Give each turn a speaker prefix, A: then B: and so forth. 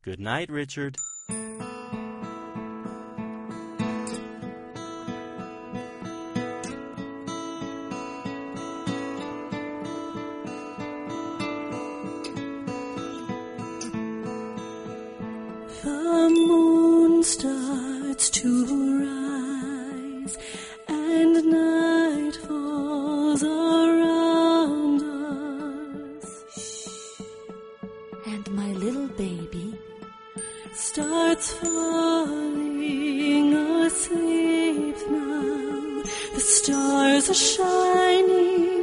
A: Good night, Richard.
B: The moon starts to rise, and night falls around us.
C: And my little baby
B: starts falling asleep now. The stars are shining